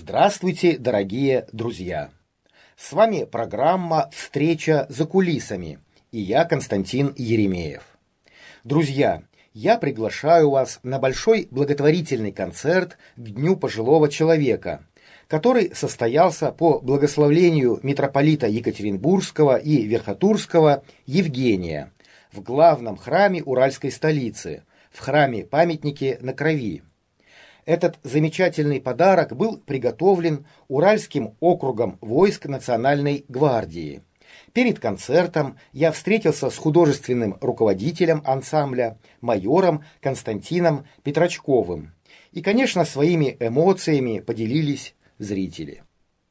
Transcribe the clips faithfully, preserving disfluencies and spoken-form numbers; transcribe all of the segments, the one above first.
Здравствуйте, дорогие друзья! С вами программа «Встреча за кулисами» и я, Константин Еремеев. Друзья, я приглашаю вас на большой благотворительный концерт к Дню пожилого человека, который состоялся по благословению митрополита Екатеринбургского и Верхотурского Евгения в главном храме уральской столицы, в храме-памятнике на Крови. Этот замечательный подарок был приготовлен Уральским округом войск Национальной гвардии. Перед концертом я встретился с художественным руководителем ансамбля, майором Константином Петрачковым. И, конечно, своими эмоциями поделились зрители.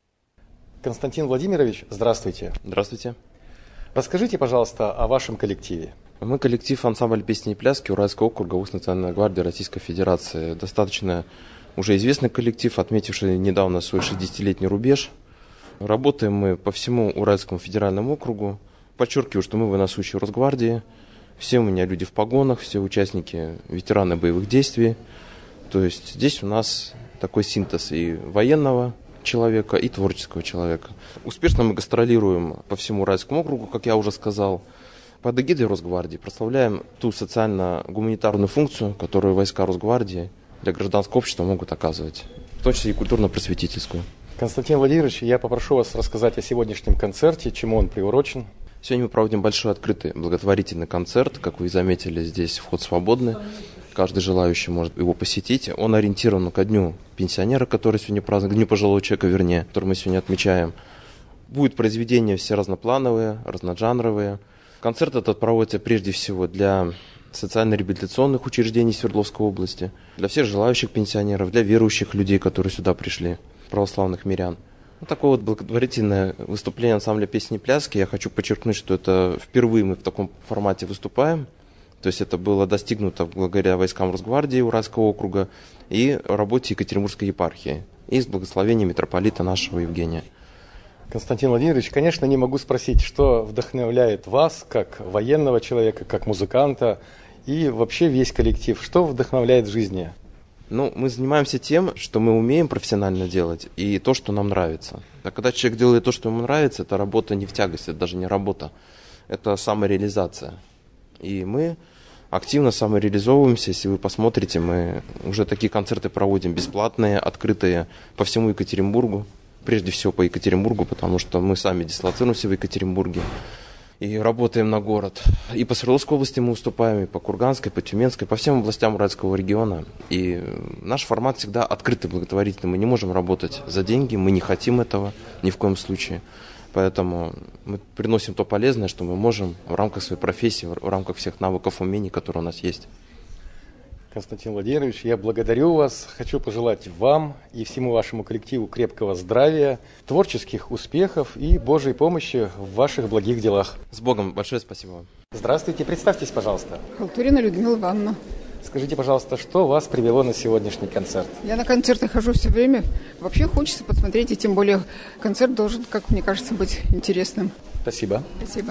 Константин Владимирович, здравствуйте. Здравствуйте. Расскажите, пожалуйста, о вашем коллективе. Мы коллектив ансамбль песни и пляски Уральского округа войск Национальной гвардии Российской Федерации. Достаточно уже известный коллектив, отметивший недавно свой шестидесятилетний рубеж. Работаем мы по всему Уральскому федеральному округу. Подчеркиваю, что мы военнослужащие Росгвардии. Все у меня люди в погонах, все участники, ветераны боевых действий. То есть здесь у нас такой синтез и военного человека, и творческого человека. Успешно мы гастролируем по всему Уральскому округу, как я уже сказал. Под эгидой Росгвардии прославляем ту социально-гуманитарную функцию, которую войска Росгвардии для гражданского общества могут оказывать, в том числе и культурно-просветительскую. Константин Владимирович, я попрошу вас рассказать о сегодняшнем концерте, чему он приурочен. Сегодня мы проводим большой открытый благотворительный концерт. Как вы заметили, здесь вход свободный. Каждый желающий может его посетить. Он ориентирован ко дню пенсионера, который сегодня празднует, к дню пожилого человека, вернее, который мы сегодня отмечаем. Будут произведения все разноплановые, разножанровые. Концерт этот проводится прежде всего для социально-реабилитационных учреждений Свердловской области, для всех желающих пенсионеров, для верующих людей, которые сюда пришли, православных мирян. Вот такое вот благотворительное выступление ансамбля песни и пляски. Я хочу подчеркнуть, что это впервые мы в таком формате выступаем. То есть это было достигнуто благодаря войскам Росгвардии Уральского округа и работе Екатеринбургской епархии и с благословения митрополита нашего Евгения. Константин Владимирович, конечно, не могу спросить, что вдохновляет вас, как военного человека, как музыканта, и вообще весь коллектив, что вдохновляет в жизни? Ну, мы занимаемся тем, что мы умеем профессионально делать, и то, что нам нравится. А когда человек делает то, что ему нравится, это работа не в тягость, это даже не работа, это самореализация. И мы активно самореализовываемся. Если вы посмотрите, мы уже такие концерты проводим бесплатные, открытые по всему Екатеринбургу. Прежде всего по Екатеринбургу, потому что мы сами дислоцируемся в Екатеринбурге и работаем на город. И по Свердловской области мы выступаем, и по Курганской, по Тюменской, по всем областям Уральского региона. И наш формат всегда открытый, благотворительный. Мы не можем работать за деньги, мы не хотим этого ни в коем случае. Поэтому мы приносим то полезное, что мы можем в рамках своей профессии, в рамках всех навыков, умений, которые у нас есть. Константин Владимирович, я благодарю вас. Хочу пожелать вам и всему вашему коллективу крепкого здравия, творческих успехов и Божьей помощи в ваших благих делах. С Богом. Большое спасибо вам. Здравствуйте. Представьтесь, пожалуйста. Халтурина Людмила Ивановна. Скажите, пожалуйста, что вас привело на сегодняшний концерт? Я на концерты хожу все время. Вообще хочется посмотреть, и тем более концерт должен, как мне кажется, быть интересным. Спасибо. Спасибо.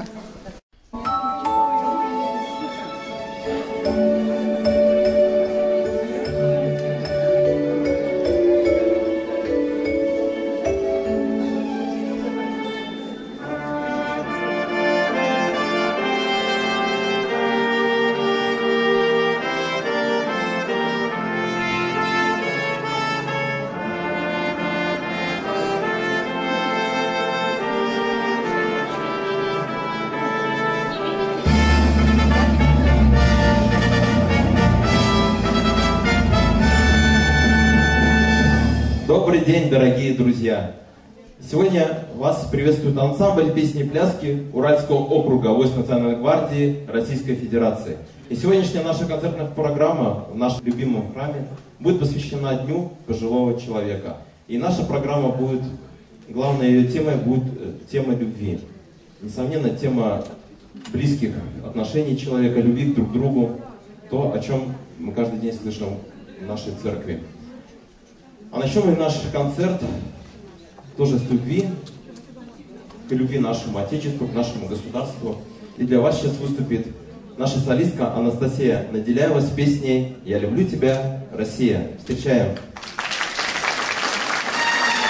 Добрый день, дорогие друзья! Сегодня вас приветствует ансамбль песни и пляски Уральского округа войск Национальной гвардии Российской Федерации. И сегодняшняя наша концертная программа в нашем любимом храме будет посвящена Дню пожилого человека. И наша программа будет, главной ее темой будет тема любви. Несомненно, тема близких отношений человека, любви друг к другу, то, о чем мы каждый день слышим в нашей церкви. А начнем мы наш концерт тоже с любви, к любви нашему Отечеству, к нашему государству. И для вас сейчас выступит наша солистка Анастасия Наделяева с песней «Я люблю тебя, Россия». Встречаем!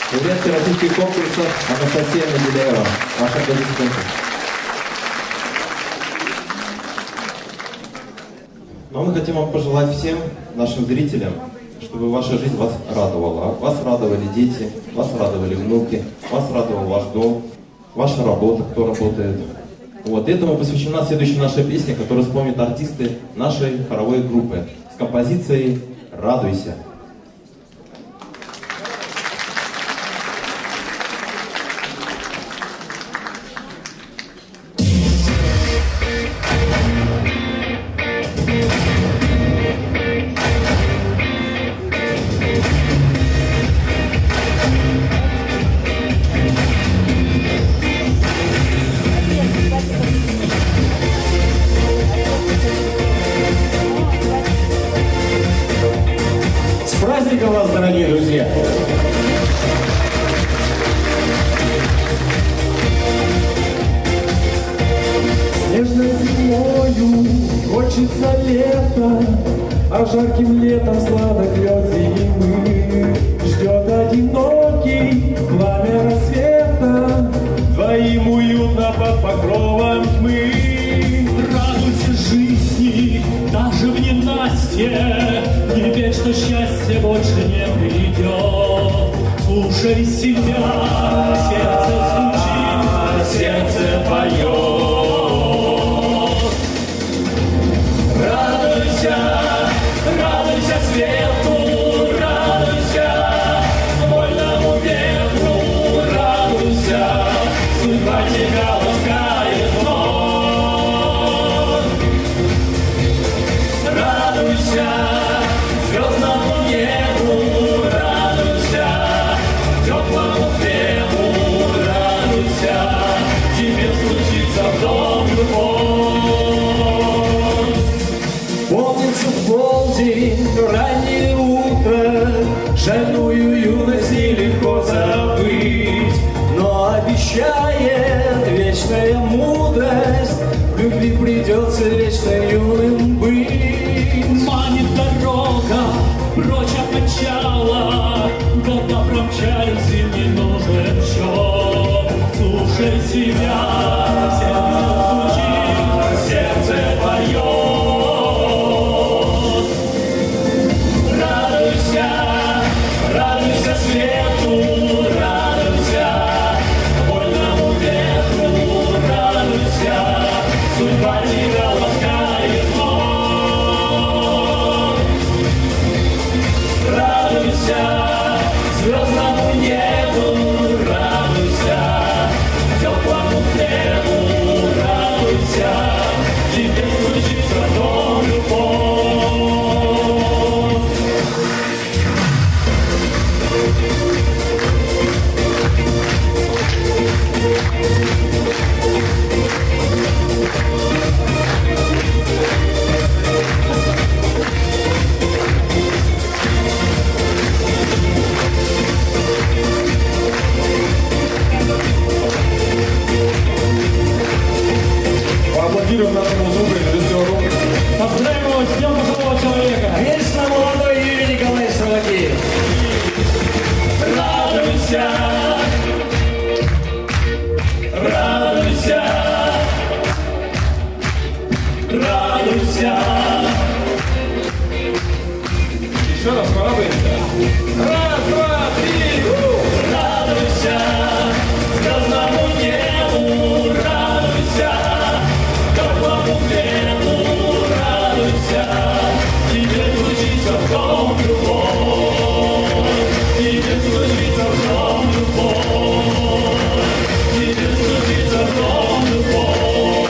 Лауреат всероссийских конкурсов Анастасия Наделяева. Ваши аплодисменты. Но мы хотим вам пожелать всем нашим зрителям, чтобы ваша жизнь вас радовала. Вас радовали дети, вас радовали внуки, вас радовал ваш дом, ваша работа, кто работает. Вот этому посвящена следующая наша песня, которую вспомнят артисты нашей хоровой группы с композицией «Радуйся». Вас, дорогие друзья! Снежной зимою хочется лета, а жарким летом сладок лед зимы. Ждет одинокий пламя рассвета, двоим уютно под покровом тьмы. Радуйся жизни, даже в ненастье, не верь, что счастье больше не придет. Слушай себя, сердце стучит, сердце поет. Радуйся, радуйся свету, радуйся вольному ветру, радуйся, судьба тебя ласкает вновь. Радуйся звездному небу, радуйся теплому хлебу, радуйся, тебе случится вдруг любовь. Помнится в полдень, раннее утро, шальную юность нелегко забыть, но обещает вечная мудрость, в любви придется вечно юным быть. Манит дорога, прочь от начала, года промчались, им не нужен счет. Слушай себя, сердце стучит, сердце поет. Радуйся, радуйся свету, радуйся вольному ветру, радуйся, судьба тебя ласкает вновь. Радуйся звездному небу, радуйся теплому хлебу, радуйся, тебе случится вдруг любовь. Поаплодируем нашему звукорежиссеру. Поздравим его с Днем пожилого человека. Вечно молодой Юрий Николаевич Соловьев. Радуйся, радуйся, радуйся. Еще раз порадуемся. Раз, два, три. Радуйся звездному небу, радуйся теплому хлебу, радуйся, тебе случится вдруг любовь, тебе случится вдруг любовь, тебе случится вдруг любовь.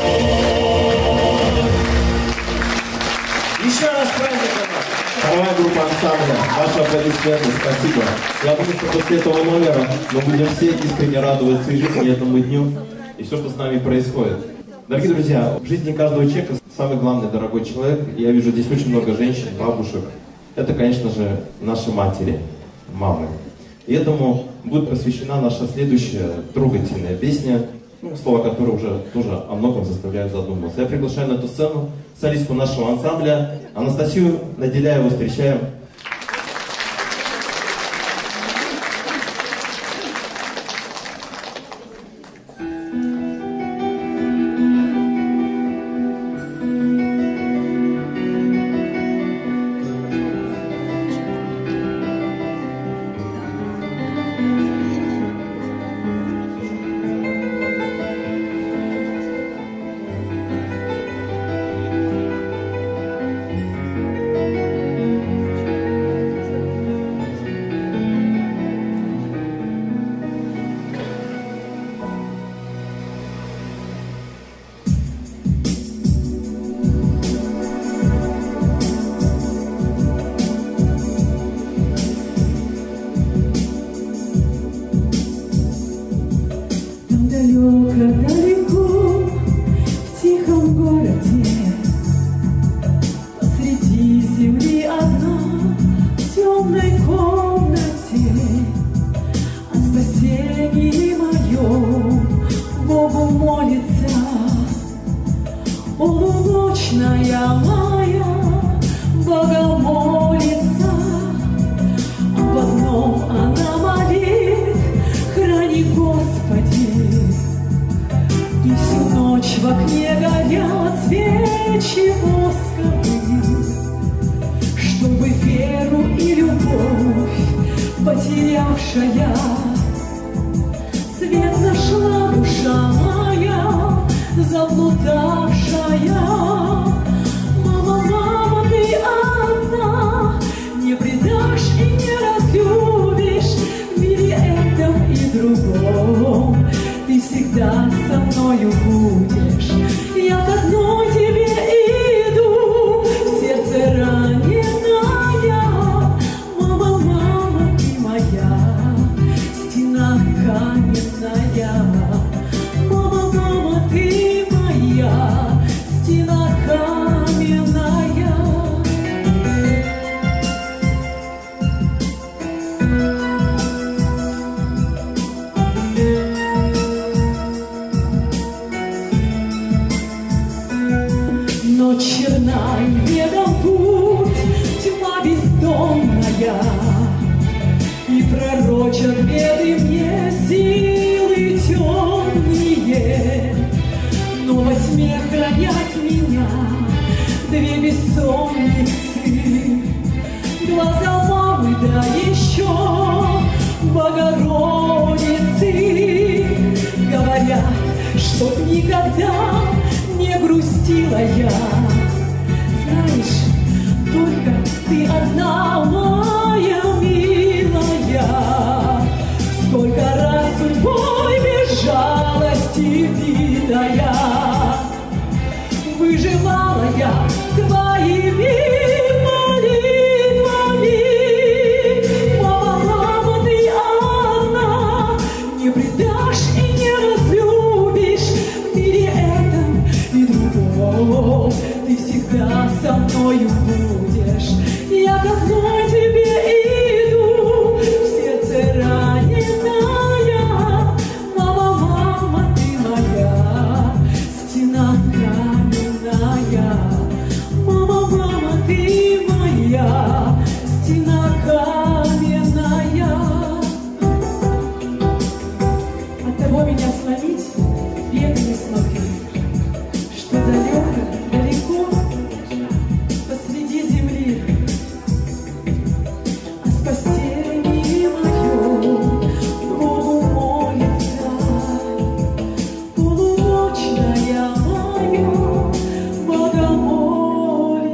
Еще раз праздником! Вторая группа ансамбля. Ваши аплодисменты, спасибо. Я думаю, что после этого номера мы будем все искренне радоваться и жизни этому дню и все, что с нами происходит. Дорогие друзья, в жизни каждого человека самый главный дорогой человек, я вижу здесь очень много женщин, бабушек, это, конечно же, наши матери, мамы. И этому будет посвящена наша следующая трогательная песня, ну, слова которой уже тоже о многом заставляют задуматься. Я приглашаю на эту сцену солистку нашего ансамбля Анастасию Наделяеву. Встречаем. Далеко, далеко, в тихом городе, посреди земли одна, в темной комнате, о спасении моем Богу молится. Полуночная моя богомолица, об одном она молит: храни, Господи. И всю ночь в окне горят свечи восковые, чтобы веру и любовь потерявшая свет нашла душа моя заблудавшая. Мама, мама, ты одна, не предашь и не разлюбишь в мире этом и другом. Ты всегда со мною будешь, я к одной тебе иду, в сердце раненая. Мама, мама, ты моя, стена каменная. Мама, мама, ты моя, стена каменная. Но черна и бедом путь, тьма бездомная, и пророчат беды мне силы темные. Но во тьме хранят меня две бессонницы, глаза мамы, да еще Богородицы. Говорят, чтоб никогда не грустила я. Знаешь, только ты одна моя милая, сколько раз судьбой без жалости битая, выживала я твоими молитвами. Мама, мама, ты одна, не предашь и не разлюбишь в мире этом и другом. Ты всегда со мною будешь, я к одной тебе иду, в сердце раненая. Мама, мама, ты моя, стена каменная. Мама, мама, ты моя, стена каменная. От того меня словить век не смогли, что далеко, далеко посреди земли о спасении моем Богу молится. Полуночная моя богомолица.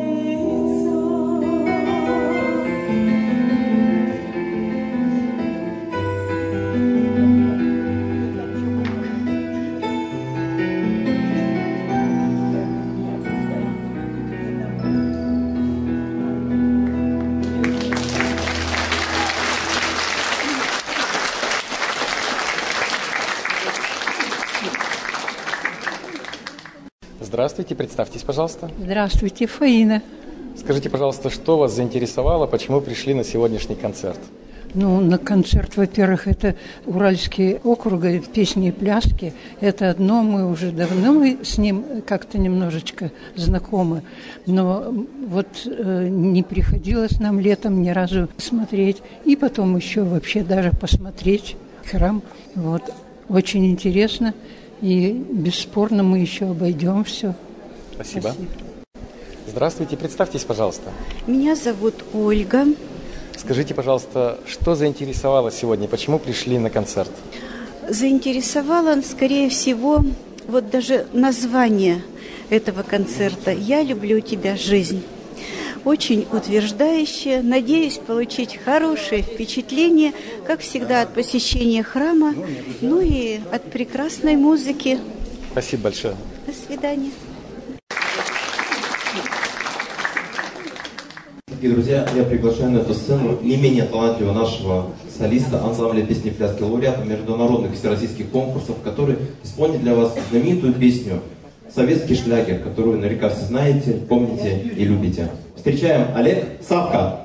Здравствуйте, представьтесь, пожалуйста. Здравствуйте, Фаина. Скажите, пожалуйста, что вас заинтересовало, почему пришли на сегодняшний концерт? Ну, на концерт, во-первых, это Уральский округ, песни и пляски. Это одно, мы уже давно с ним как-то немножечко знакомы. Но вот э, не приходилось нам летом ни разу смотреть. И потом еще вообще даже посмотреть храм. Вот. Очень интересно. И бесспорно мы еще обойдем все. Спасибо. Спасибо. Здравствуйте, представьтесь, пожалуйста. Меня зовут Ольга. Скажите, пожалуйста, что заинтересовало сегодня, почему пришли на концерт? Заинтересовало, скорее всего, вот даже название этого концерта «Я люблю тебя, жизнь». Очень утверждающее. Надеюсь получить хорошее впечатление, как всегда, от посещения храма, ну и от прекрасной музыки. Спасибо большое. До свидания. Дорогие друзья, я приглашаю на эту сцену не менее талантливого нашего солиста ансамбля песни пляски, лауреата международных всероссийских конкурсов, который исполнит для вас знаменитую песню «Советский шлягер», которую наверняка все знаете, помните и любите. Встречаем Олег Савка.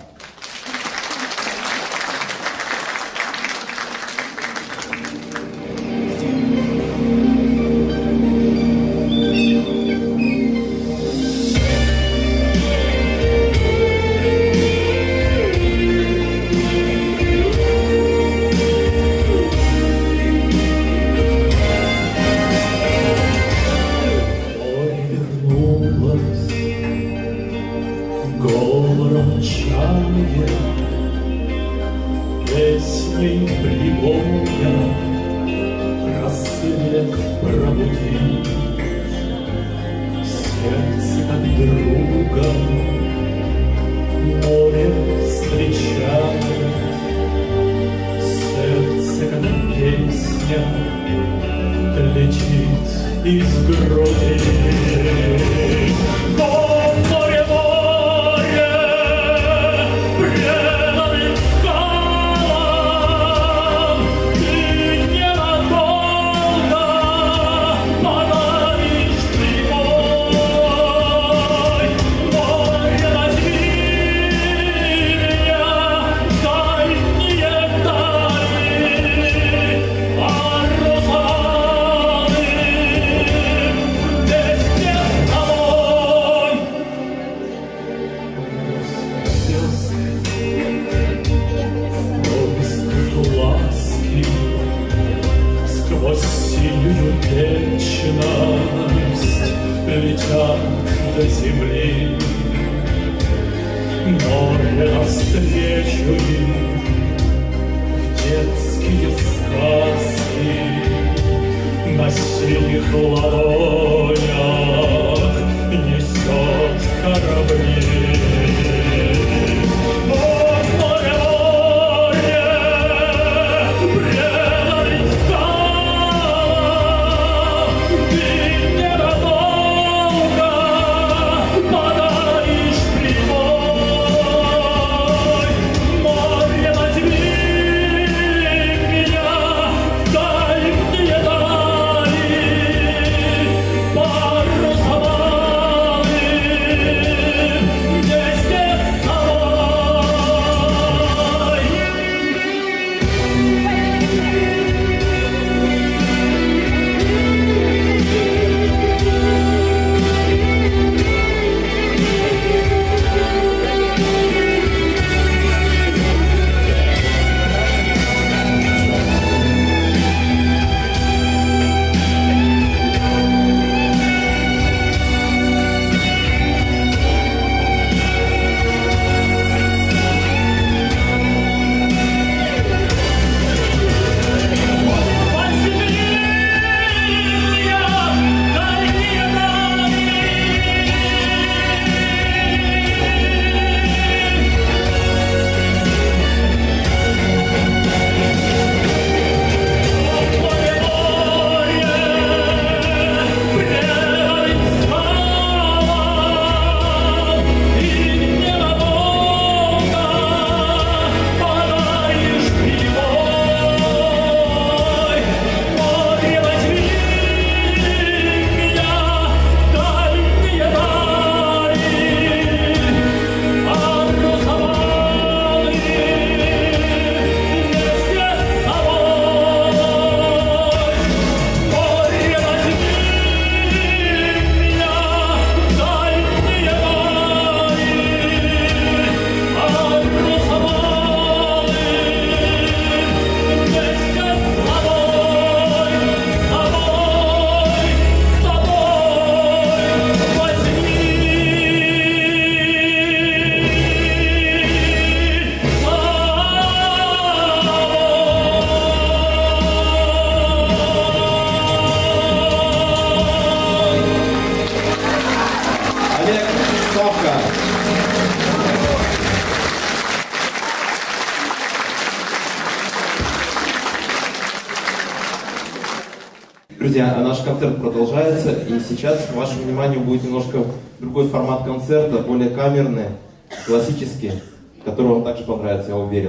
Друзья, наш концерт продолжается, и сейчас к вашему вниманию будет немножко другой формат концерта, более камерный, классический, который вам также понравится, я уверен.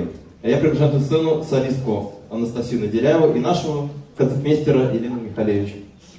А я приглашаю на сцену солистку Анастасию Наделяеву и нашего концертмейстера Елену Михалевич.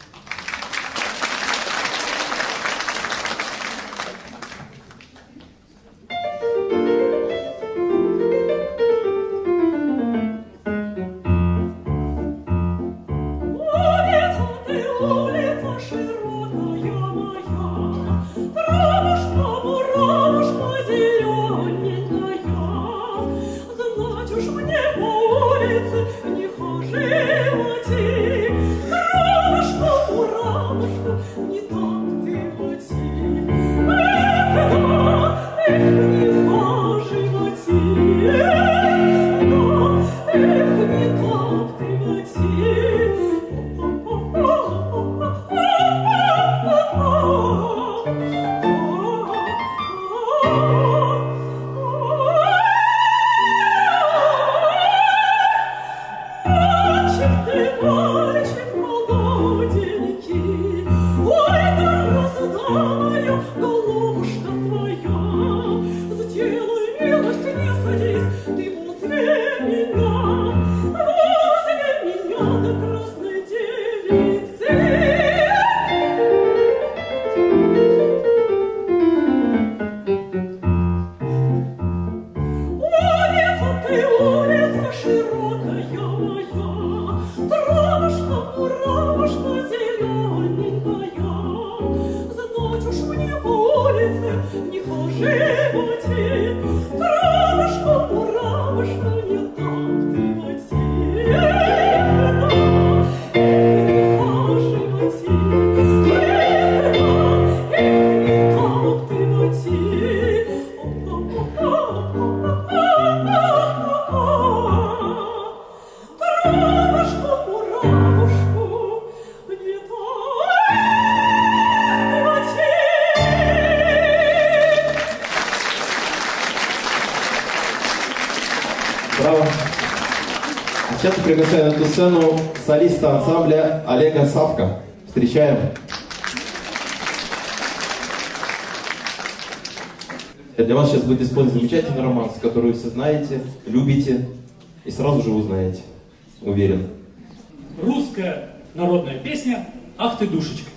Сейчас я приглашаю на эту сцену солиста ансамбля Олега Савка. Встречаем. Для вас сейчас будет исполнен замечательный романс, который вы все знаете, любите и сразу же узнаете. Уверен. Русская народная песня «Ах ты, душечка».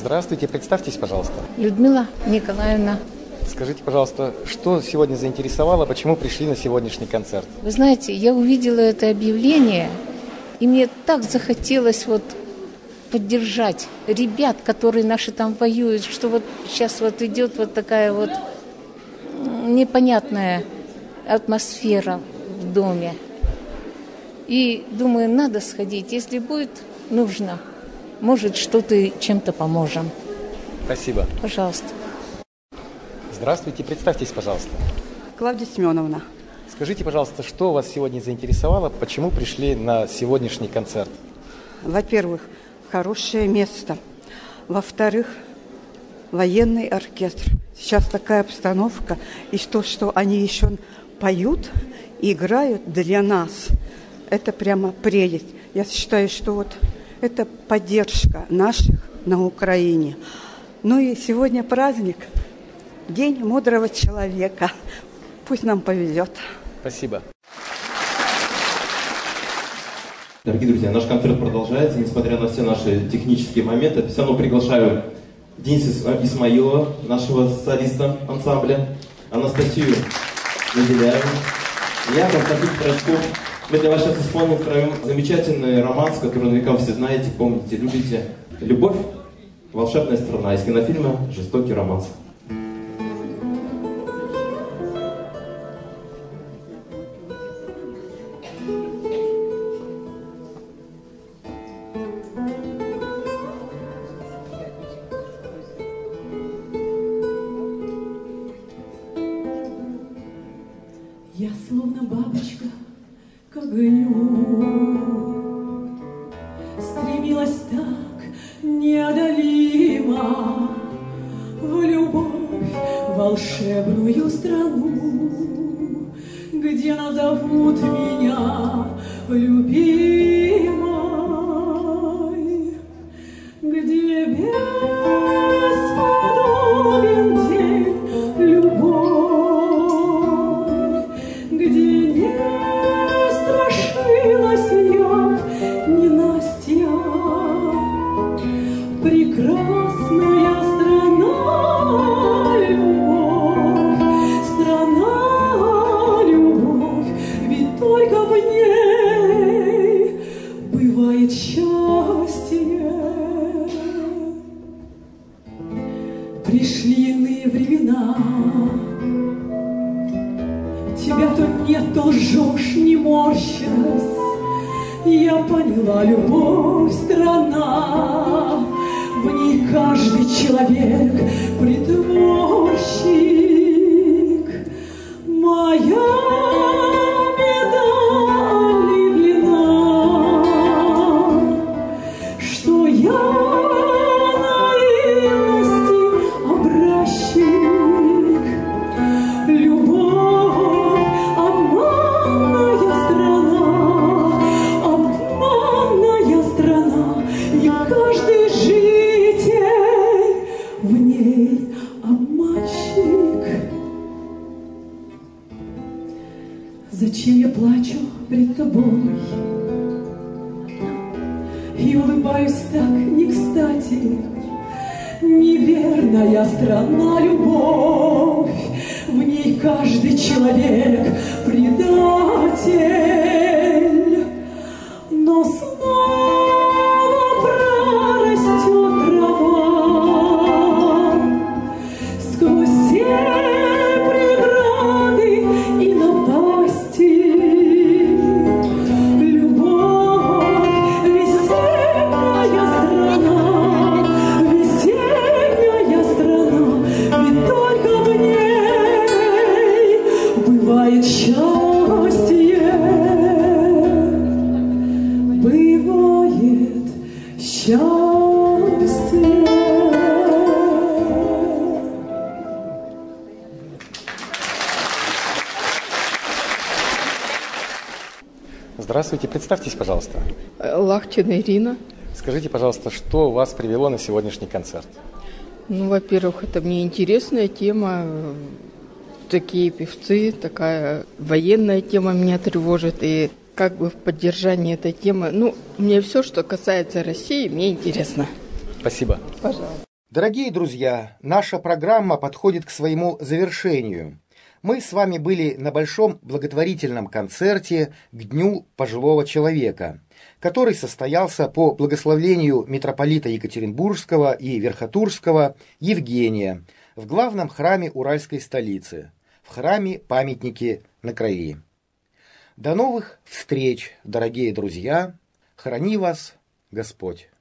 Здравствуйте, представьтесь, пожалуйста. Людмила Николаевна. Скажите, пожалуйста, что сегодня заинтересовало, почему пришли на сегодняшний концерт? Вы знаете, я увидела это объявление, и мне так захотелось вот поддержать ребят, которые наши там воюют, что вот сейчас вот идет вот такая вот непонятная атмосфера в доме. И думаю, надо сходить, если будет нужно, может, что-то чем-то поможем. Спасибо. Пожалуйста. Здравствуйте, представьтесь, пожалуйста. Клавдия Семеновна. Скажите, пожалуйста, что вас сегодня заинтересовало, почему пришли на сегодняшний концерт? Во-первых, хорошее место. Во-вторых, военный оркестр. Сейчас такая обстановка. И то, что они еще поют, играют для нас, это прямо прелесть. Я считаю, что вот это поддержка наших на Украине. Ну и сегодня праздник, День мудрого человека. Пусть нам повезет. Спасибо. Дорогие друзья, наш концерт продолжается, несмотря на все наши технические моменты. Все равно приглашаю Дениса Исмаилова, нашего солиста ансамбля, Анастасию Наделяеву, я, Константин Прочков. Мы для вас сейчас исполним втроем замечательный романс, который наверняка вы все знаете, помните, любите. «Любовь. Волшебная страна» из кинофильма «Жестокий романс». Я словно бабочка к огню стремилась так неодолимо в любовь, волшебную страну, где назовут меня любимой, где бесподобен день любовь, где не страшилась я ненастья. Прекрасная страна, любовь, страна, любовь, ведь только в ней бывает счастье. Пришли иные времена, тебя то нет, то лжешь, не морщась. Я поняла, любовь — страна, в ней каждый человек притворщик. Моя медаль и длина, что я наивности образчик. Любовь — обманная страна, обманная страна, и каждый житель в ней обманщик. Зачем я плачу пред тобой и улыбаюсь так не кстати? Неверная страна, любовь, в ней каждый человек предатель. Но снова прорастет трава сквозь все преграды и напасти. Любовь — весенняя страна, весенняя страна, ведь только в ней бывает счастье, бывает счастье. Здравствуйте, представьтесь, пожалуйста. Лахтина Ирина. Скажите, пожалуйста, что вас привело на сегодняшний концерт? Ну, во-первых, это мне интересная тема. Такие певцы, такая военная тема меня тревожит. И как бы в поддержании этой темы, ну, мне все, что касается России, мне интересно. Спасибо. Пожалуйста. Дорогие друзья, наша программа подходит к своему завершению. Мы с вами были на большом благотворительном концерте к Дню пожилого человека, который состоялся по благословению митрополита Екатеринбургского и Верхотурского Евгения в главном храме уральской столицы, в храме-памятнике на Крови. До новых встреч, дорогие друзья! Храни вас Господь!